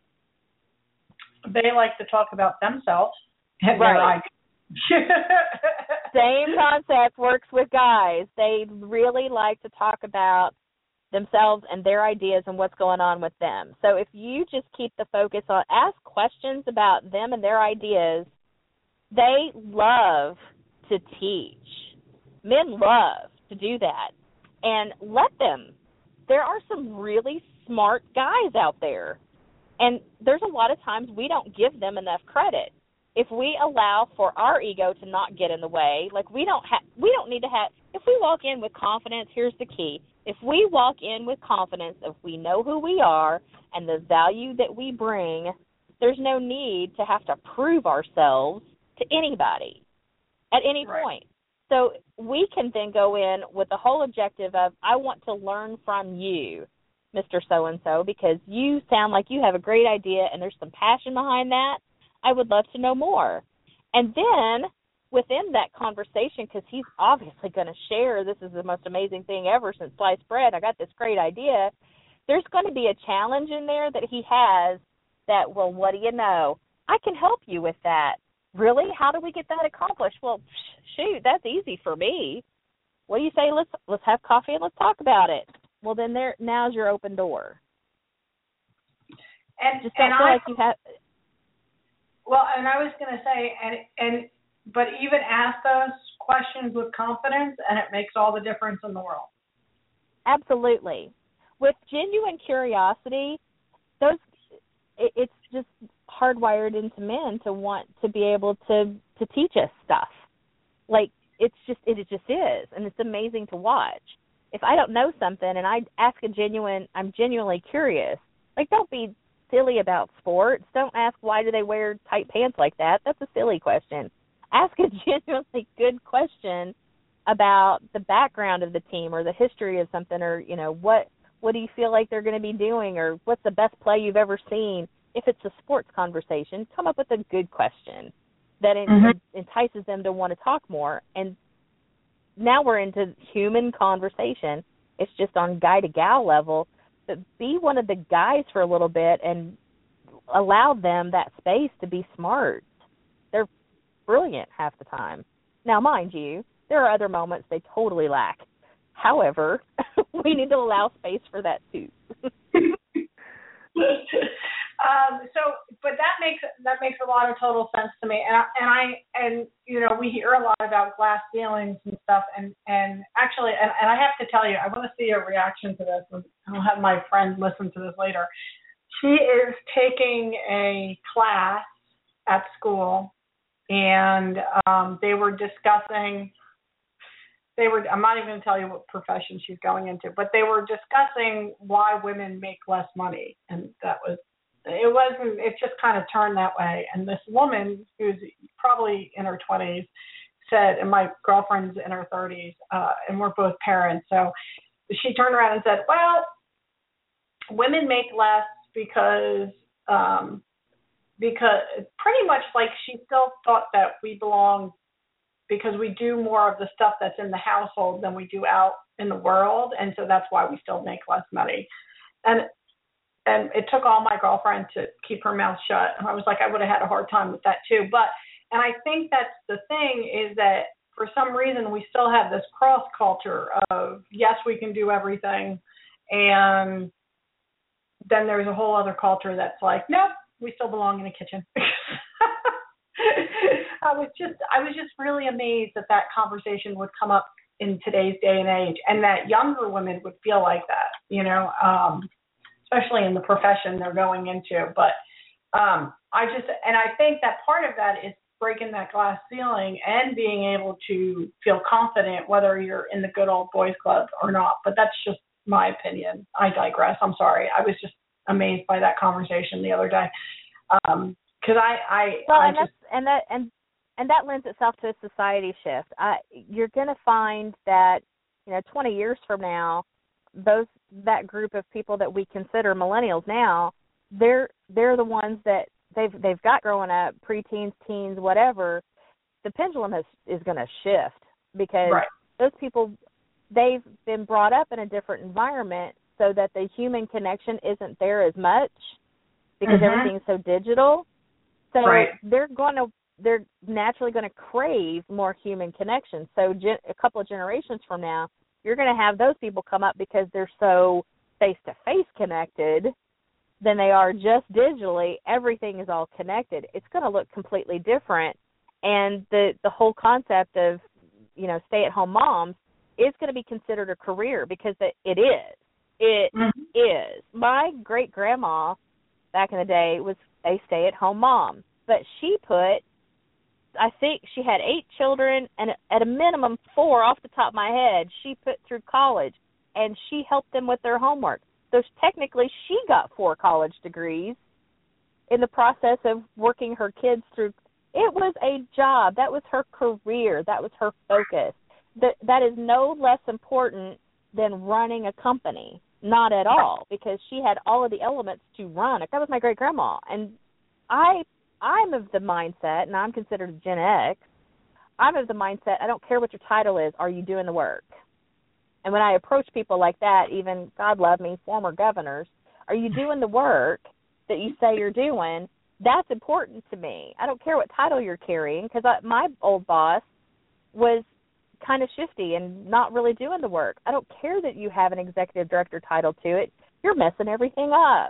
They like to talk about themselves and right. their ideas. Same concept works with guys. They really like to talk about themselves and their ideas and what's going on with them. So if you just keep the focus on, ask questions about them and their ideas, they love to teach. Men love to do that. And let them. There are some really smart guys out there. And there's a lot of times we don't give them enough credit. If we allow for our ego to not get in the way, like we don't have, we don't need to have, if we walk in with confidence, here's the key. If we walk in with confidence, if we know who we are and the value that we bring, there's no need to have to prove ourselves to anybody at any right. point. So we can then go in with the whole objective of, I want to learn from you, Mister So-and-so, because you sound like you have a great idea and there's some passion behind that. I would love to know more. And then within that conversation, because he's obviously going to share, this is the most amazing thing ever since sliced bread, I got this great idea, there's going to be a challenge in there that he has that, well, what do you know? I can help you with that. Really? How do we get that accomplished? Well, shoot, that's easy for me. What do you say? Let's let's have coffee and let's talk about it. Well, then there now's your open door. And just don't and feel I, like you have. Well, and I was going to say, and and but even ask those questions with confidence, and it makes all the difference in the world. Absolutely, with genuine curiosity, those it, it's just hardwired into men to want to be able to, to teach us stuff. Like, it's just, it, it just is, and it's amazing to watch. If I don't know something and I ask a genuine, I'm genuinely curious, like, don't be silly about sports. Don't ask why do they wear tight pants like that. That's a silly question. ask a genuinely good question about the background of the team or the history of something, or, you know, what what do you feel like they're going to be doing, or what's the best play you've ever seen. If it's a sports conversation, come up with a good question that mm-hmm. entices them to want to talk more. And now we're into human conversation. It's just on guy to gal level, but be one of the guys for a little bit and allow them that space to be smart. They're brilliant half the time. Now, mind you, there are other moments they totally lack. However, we need to allow space for that too. Um, so, but that makes that makes a lot of total sense to me, and I, and I and you know we hear a lot about glass ceilings and stuff, and, and actually, and, and I have to tell you, I want to see your reaction to this, and I'll have my friend listen to this later. She is taking a class at school, and um, they were discussing. They were. I'm not even going to tell you what profession she's going into, but they were discussing why women make less money, and that was. It wasn't, it just kind of turned that way. And this woman, who's probably in her twenties, said, and my girlfriend's in her thirties, uh, and we're both parents. So she turned around and said, well, women make less because, um, because pretty much like she still thought that we belong because we do more of the stuff that's in the household than we do out in the world. And so that's why we still make less money. And And it took all my girlfriend to keep her mouth shut. I was like, I would have had a hard time with that too. But, and I think that's the thing is that for some reason we still have this cross culture of, yes, we can do everything. And then there's a whole other culture that's like, nope, we still belong in the kitchen. I was just, I was just really amazed that that conversation would come up in today's day and age, and that younger women would feel like that, you know, um, especially in the profession they're going into. But um, I just, and I think that part of that is breaking that glass ceiling and being able to feel confident whether you're in the good old boys club or not. But that's just my opinion. I digress. I'm sorry. I was just amazed by that conversation the other day. Um, cause I, I, well, I and just, that's, and that, and, and that lends itself to a society shift. I, you're going to find that, you know, twenty years from now, those that group of people that we consider millennials now, they're they're the ones that they've they've got growing up, preteens, teens, whatever. The pendulum has, is going to shift because right. those people, they've been brought up in a different environment so that the human connection isn't there as much because mm-hmm. everything's so digital. So right. they're going to they're naturally going to crave more human connection. So gen, a couple of generations from now, you're going to have those people come up because they're so face-to-face connected than they are just digitally. Everything is all connected. It's going to look completely different. And the, the whole concept of, you know, stay-at-home moms is going to be considered a career because it, it is. It mm-hmm. is. My great-grandma back in the day was a stay-at-home mom, but she put, I think she had eight children, and at a minimum four off the top of my head, she put through college, and she helped them with their homework. So technically she got four college degrees in the process of working her kids through. It was a job. That was her career. That was her focus. That, that is no less important than running a company. Not at all, because she had all of the elements to run. That was my great-grandma. And I I'm of the mindset, and I'm considered Gen X, I'm of the mindset, I don't care what your title is, are you doing the work? And when I approach people like that, even, God love me, former governors, are you doing the work that you say you're doing? That's important to me. I don't care what title you're carrying, because my old boss was kind of shifty and not really doing the work. I don't care that you have an executive director title to it. You're messing everything up.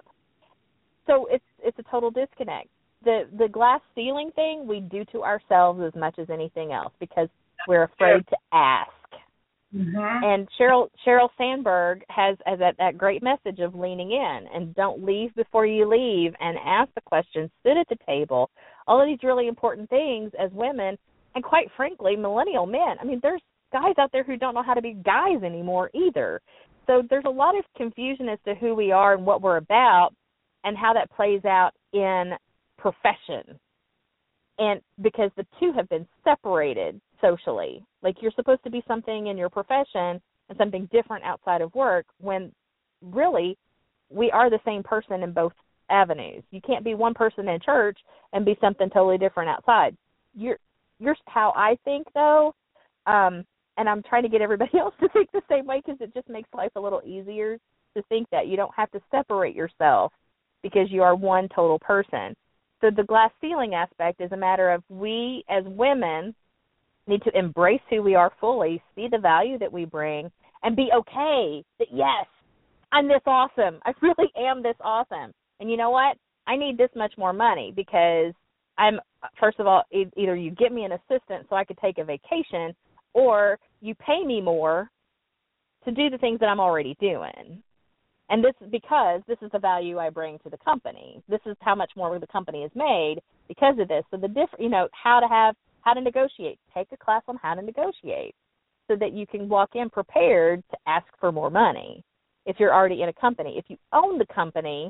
So it's it's a total disconnect. The the glass ceiling thing we do to ourselves as much as anything else because we're afraid to ask. Mm-hmm. And Sheryl Sheryl Sandberg has, has that, that great message of leaning in and don't leave before you leave and ask the questions, sit at the table, all of these really important things as women and, quite frankly, millennial men. I mean, there's guys out there who don't know how to be guys anymore either. So there's a lot of confusion as to who we are and what we're about and how that plays out in profession. and because the two have been separated socially. Like you're supposed to be something in your profession and something different outside of work when really we are the same person in both avenues. You can't be one person in church and be something totally different outside. You're, you're how I think, though, um, and I'm trying to get everybody else to think the same way because it just makes life a little easier to think that you don't have to separate yourself because you are one total person. So the glass ceiling aspect is a matter of we as women need to embrace who we are fully, see the value that we bring, and be okay that, yes, I'm this awesome. I really am this awesome. And you know what? I need this much more money because I'm, first of all, e- either you get me an assistant so I could take a vacation or you pay me more to do the things that I'm already doing. And this is because this is the value I bring to the company. This is how much more the company is made because of this. So the diff- you know, how to have, how to negotiate. Take a class on how to negotiate so that you can walk in prepared to ask for more money if you're already in a company. If you own the company,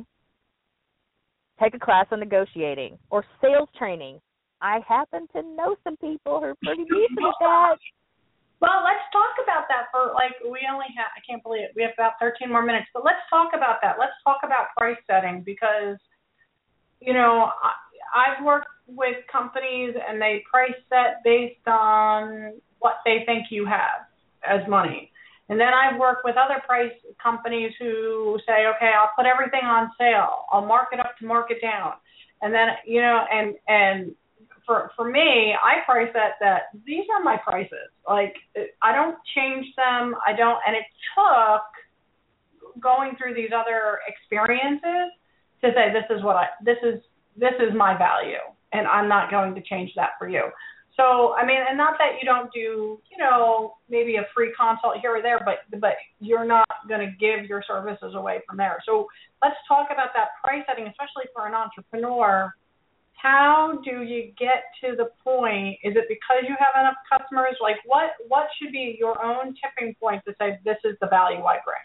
take a class on negotiating or sales training. I happen to know some people who are pretty decent at that. Well, let's talk about that for, like, we only have, I can't believe it, we have about thirteen more minutes, but let's talk about that. Let's talk about price setting because, you know, I, I've worked with companies and they price set based on what they think you have as money. And then I've worked with other price companies who say, okay, I'll put everything on sale. I'll mark it up to mark it down. And then, you know, and, and for, for me, I price set that these are my prices. Like, I don't change them. I don't, and it took going through these other experiences to say, this is what I, this is, this is my value, and I'm not going to change that for you. So, I mean, and not that you don't do, you know, maybe a free consult here or there, but but you're not going to give your services away from there. So let's talk about that price setting, especially for an entrepreneur. How do you get to the point? Is it because you have enough customers? Like, what, what should be your own tipping point to say, this is the value I bring?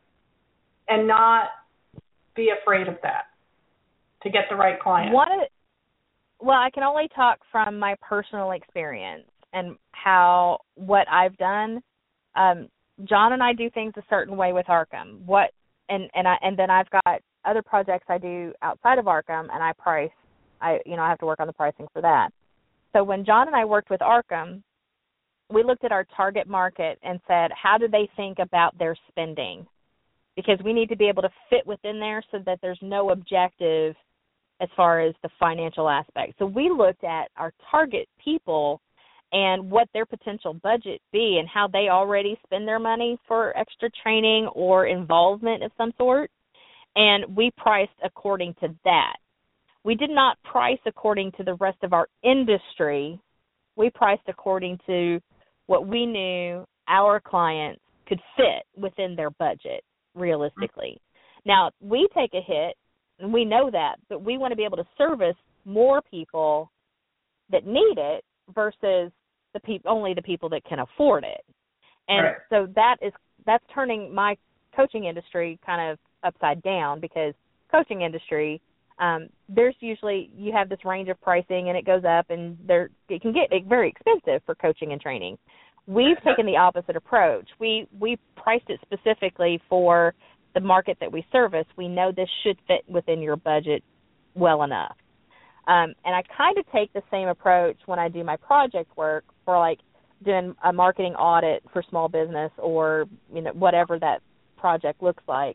And not be afraid of that to get the right client. One of the, Well, I can only talk from my personal experience and how what I've done. Um, John and I do things a certain way with Arkham. What and and I and then I've got other projects I do outside of Arkham, and I price. I you know I have to work on the pricing for that. So when John and I worked with Arkham, we looked at our target market and said, how do they think about their spending? Because we need to be able to fit within there so that there's no objective as far as the financial aspect. So we looked at our target people and what their potential budget be and how they already spend their money for extra training or involvement of some sort, and we priced according to that. We did not price according to the rest of our industry. We priced according to what we knew our clients could fit within their budget, realistically. Now, we take a hit, and we know that, but we want to be able to service more people that need it versus the pe- only the people that can afford it. And right. So that is that's turning my coaching industry kind of upside down because coaching industry, um, there's usually you have this range of pricing and it goes up and there it can get very expensive for coaching and training. We've taken the opposite approach. We we priced it specifically for the market that we service. We know this should fit within your budget well enough. Um, and I kind of take the same approach when I do my project work for like doing a marketing audit for small business or, you know, whatever that project looks like.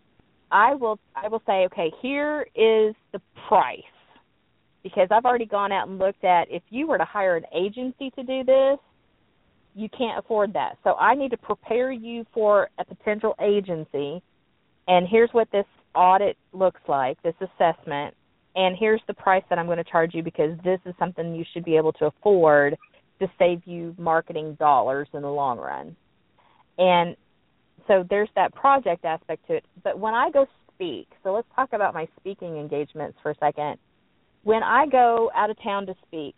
I will I will say, okay, here is the price, because I've already gone out and looked at if you were to hire an agency to do this, you can't afford that. So I need to prepare you for a potential agency, and here's what this audit looks like, this assessment, and here's the price that I'm going to charge you because this is something you should be able to afford to save you marketing dollars in the long run. And so there's that project aspect to it. But when I go speak, so let's talk about my speaking engagements for a second. When I go out of town to speak,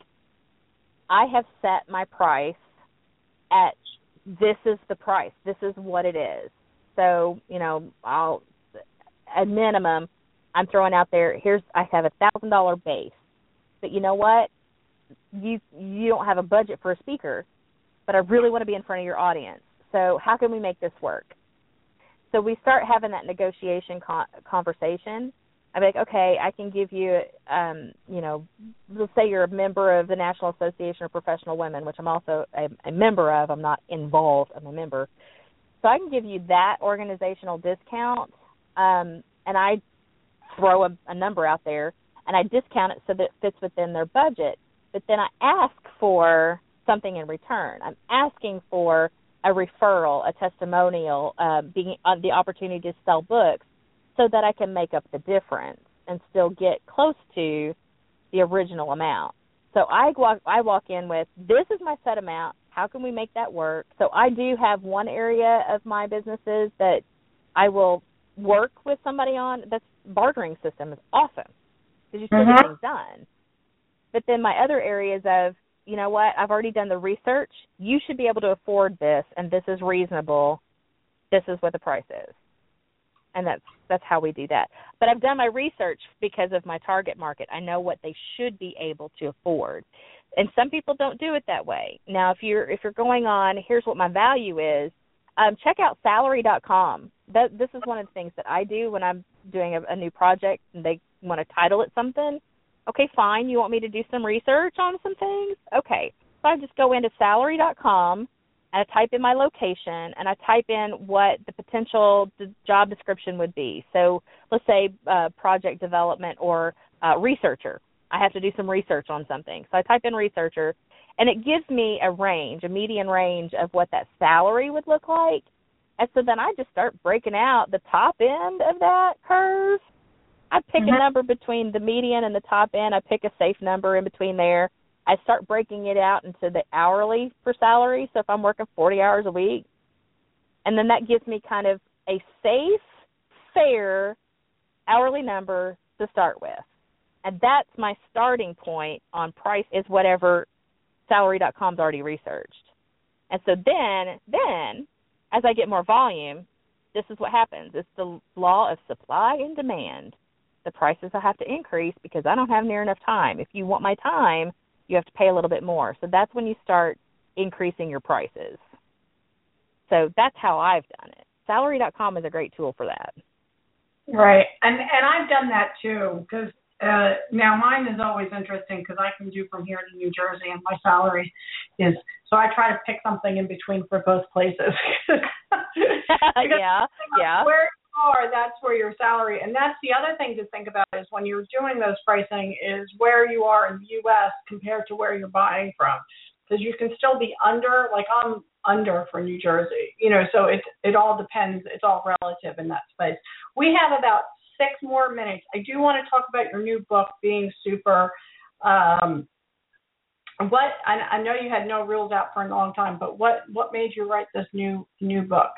I have set my price at this is the price. This is what it is. So, you know, I'll at minimum, I'm throwing out there, here's I have a one thousand dollars base. But you know what? you you don't have a budget for a speaker, but I really want to be in front of your audience. So how can we make this work? So we start having that negotiation con- conversation. I'm like, okay, I can give you, um, you know, let's say you're a member of the National Association of Professional Women, which I'm also a, a member of. I'm not involved. I'm a member. So I can give you that organizational discount, um, and I throw a, a number out there, and I discount it so that it fits within their budget. But then I ask for something in return. I'm asking for a referral, a testimonial, uh, being uh, the opportunity to sell books, so that I can make up the difference and still get close to the original amount. So I walk, I walk in with, this is my set amount. How can we make that work? So I do have one area of my businesses that I will work with somebody on. That's bartering system is awesome because you still mm-hmm. get things done. But then my other areas of, you know what, I've already done the research. You should be able to afford this, and this is reasonable. This is what the price is. And that's that's how we do that. But I've done my research because of my target market. I know what they should be able to afford. And some people don't do it that way. Now, if you're if you're going on, here's what my value is, um, check out salary dot com. That, this is one of the things that I do when I'm doing a, a new project and they want to title it something. Okay, fine. You want me to do some research on some things? Okay. So I just go into salary dot com. And I type in my location, and I type in what the potential d- job description would be. So let's say uh, project development or uh, researcher. I have to do some research on something. So I type in researcher, and it gives me a range, a median range of what that salary would look like. And so then I just start breaking out the top end of that curve. I pick mm-hmm. a number between the median and the top end. I pick a safe number in between there. I start breaking it out into the hourly for salary. So if I'm working forty hours a week, and then that gives me kind of a safe, fair hourly number to start with. And that's my starting point on price is whatever salary dot com's already researched. And so then, then as I get more volume, this is what happens. It's the law of supply and demand. The prices I have to increase because I don't have near enough time. If you want my time, you have to pay a little bit more. So that's when you start increasing your prices. So that's how I've done it. salary dot com is a great tool for that. Right. And and I've done that too because uh, now mine is always interesting because I can do from here to New Jersey and my salary is, so I try to pick something in between for both places. yeah, yeah. Where you are, that's where your salary, and that's the other thing to think about is when you're doing those pricing is where you are in the U S compared to where you're buying from. Because you can still be under, like I'm under for New Jersey, you know, so it it all depends. It's all relative in that space. We have about six more minutes. I do want to talk about your new book, Being Super. Um, what I, I know you had no rules out for a long time, but what, what made you write this new new book?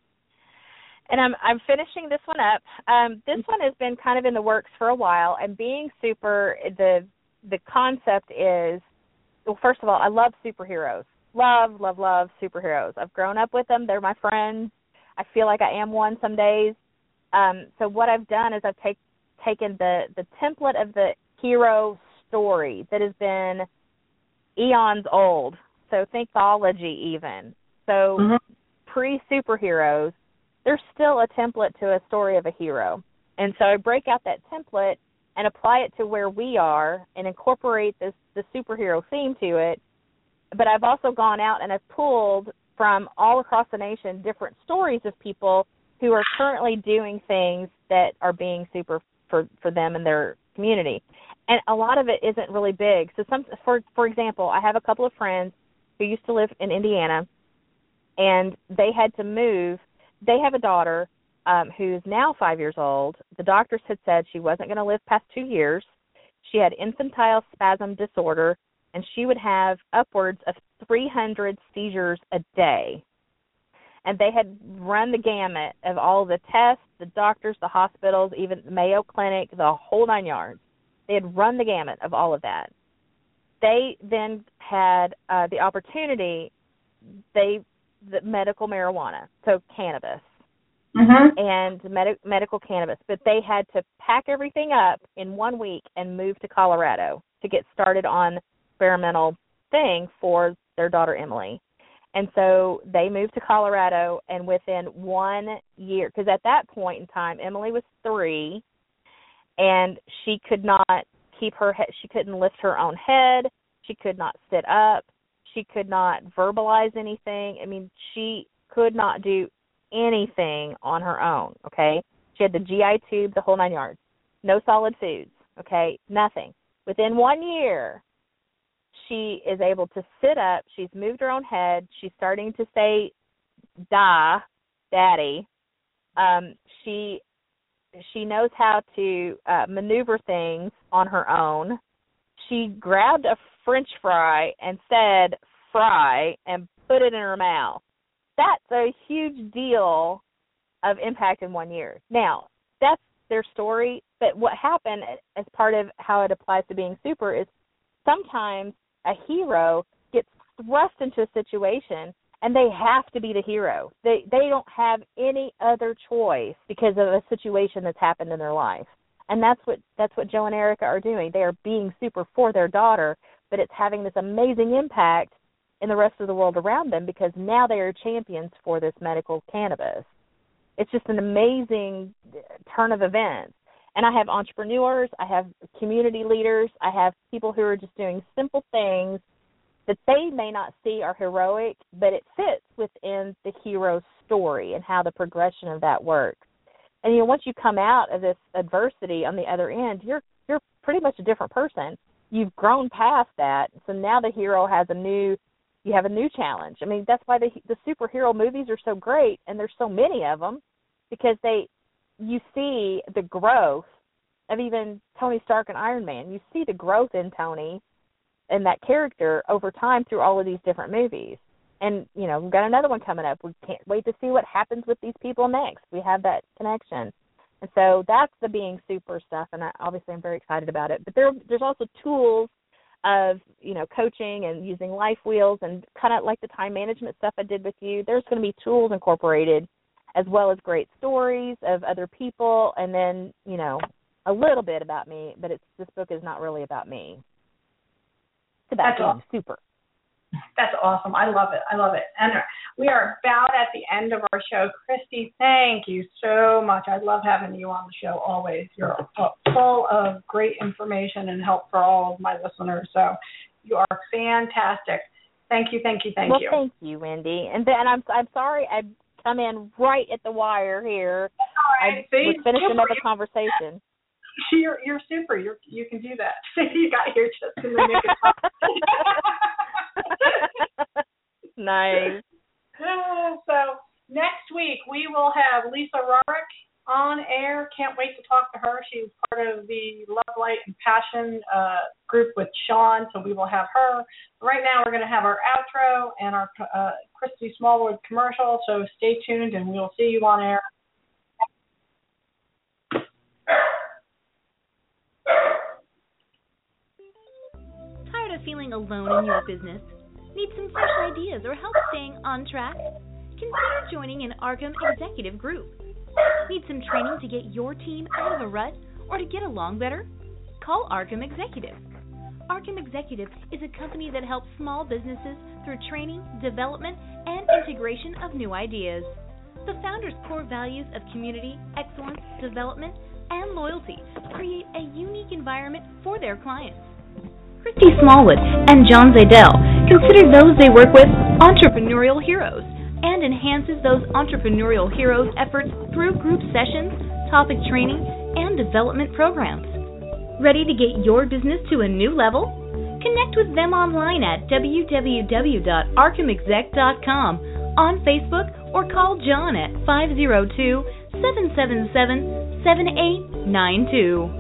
And I'm I'm finishing this one up. Um, this one has been kind of in the works for a while. And Being Super, the the concept is, well, first of all, I love superheroes. Love, love, love superheroes. I've grown up with them. They're my friends. I feel like I am one some days. Um, so what I've done is I've take, taken the, the template of the hero story that has been eons old. So thinkology even. So mm-hmm. pre-superheroes, there's still a template to a story of a hero. And so I break out that template and apply it to where we are and incorporate this the superhero theme to it. But I've also gone out and I've pulled from all across the nation different stories of people who are currently doing things that are being super for, for them and their community. And a lot of it isn't really big. So some, for for example, I have a couple of friends who used to live in Indiana, and they had to move. They have a daughter um, who's now five years old. The doctors had said she wasn't going to live past two years. She had infantile spasm disorder, and she would have upwards of three hundred seizures a day. And they had run the gamut of all the tests, the doctors, the hospitals, even the Mayo Clinic, the whole nine yards. They had run the gamut of all of that. They then had uh, the opportunity, they the medical marijuana, so cannabis, mm-hmm. and med- medical cannabis. But they had to pack everything up in one week and move to Colorado to get started on experimental thing for their daughter Emily. And so they moved to Colorado, and within one year, because at that point in time, Emily was three, and she could not keep her head, she couldn't lift her own head, she could not sit up, she could not verbalize anything. I mean, she could not do anything on her own, okay? She had the G I tube, the whole nine yards. No solid foods, okay? Nothing. Within one year, she is able to sit up. She's moved her own head. She's starting to say, da, daddy. Um, she she knows how to uh, maneuver things on her own. She grabbed a French fry and said, fry, and put it in her mouth. That's a huge deal of impact in one year. Now, that's their story, but what happened as part of how it applies to being super is sometimes a hero gets thrust into a situation and they have to be the hero. They they don't have any other choice because of a situation that's happened in their life. And that's what that's what Joe and Erica are doing. They are being super for their daughter, but it's having this amazing impact in the rest of the world around them because now they are champions for this medical cannabis. It's just an amazing turn of events. And I have entrepreneurs, I have community leaders, I have people who are just doing simple things that they may not see are heroic, but it fits within the hero story and how the progression of that works. And, you know, once you come out of this adversity on the other end, you're you're pretty much a different person. You've grown past that, so now the hero has a new, you have a new challenge. I mean, that's why the the superhero movies are so great, and there's so many of them, because they, you see the growth of even Tony Stark and Iron Man. You see the growth in Tony and that character over time through all of these different movies. And, you know, we've got another one coming up. We can't wait to see what happens with these people next. We have that connection. And so that's the being super stuff, and I, obviously I'm very excited about it. But there, there's also tools of, you know, coaching and using life wheels and kind of like the time management stuff I did with you. There's going to be tools incorporated as well as great stories of other people, and then, you know, a little bit about me, but it's this book is not really about me. It's about That's being awesome. super. That's awesome. I love it. I love it. And we are about at the end of our show. Christy, thank you so much. I love having you on the show always. You're full of great information and help for all of my listeners. So you are fantastic. Thank you, thank you, thank well, you. Well, thank you, Wendy. And then I'm I'm sorry I come in right at the wire here. All right. I See, was finishing up a you, conversation. You're you're super. You're you can do that. You got here just in the nick of time. Nice. So next week we will have Lisa Rorick on air. Can't wait to talk to her. She's part of the Love, Light, and Passion uh, group with Sean, so we will have her. Right now we're going to have our outro and our uh, Christy Smallwood commercial, so stay tuned and we'll see you on air. Tired of feeling alone in your business? Need some fresh ideas or help staying on track? Consider joining an Arkham Executive Group. Need some training to get your team out of a rut or to get along better? Call Arkham Executive. Arkham Executive is a company that helps small businesses through training, development, and integration of new ideas. The founders' core values of community, excellence, development, and loyalty create a unique environment for their clients. Christy Smallwood and John Zadell consider those they work with entrepreneurial heroes and enhances those entrepreneurial heroes' efforts through group sessions, topic training, and development programs. Ready to get your business to a new level? Connect with them online at w w w dot arkham exec dot com, on Facebook, or call John at five oh two, seven seven seven, seven eight nine two.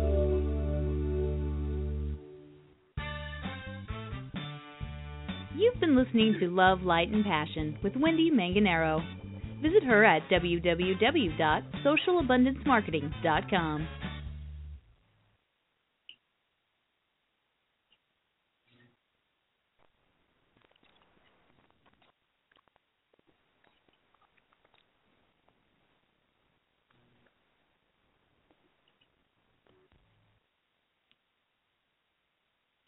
You've been listening to Love, Light, and Passion with Wendy Manganero. Visit her at w w w dot social abundance marketing dot com.